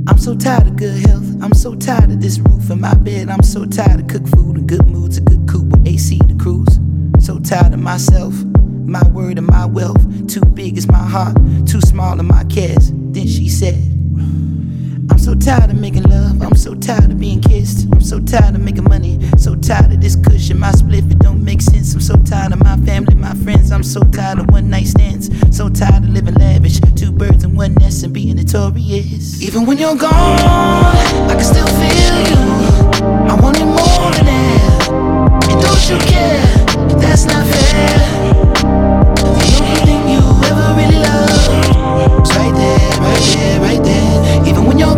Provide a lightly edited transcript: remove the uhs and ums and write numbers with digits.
I'm so tired of good health. I'm so tired of this roof in my bed. I'm so tired of cooked food and good moods, a good coupe with AC to cruise. So tired of myself, my word and my wealth. Too big is my heart, too small are my cares. Then she said, I'm so tired of making love, I'm so tired of being kissed. I'm so tired of making money, so tired of this cushion. My spliff, it don't make sense. I'm so tired of my family, my friends. I'm so tired of one night stands, so tired of living lavish. Two birds in one nest and being notorious. Even when you're gone, I can still feel you. I want it more than that. And don't you care? That's not fair.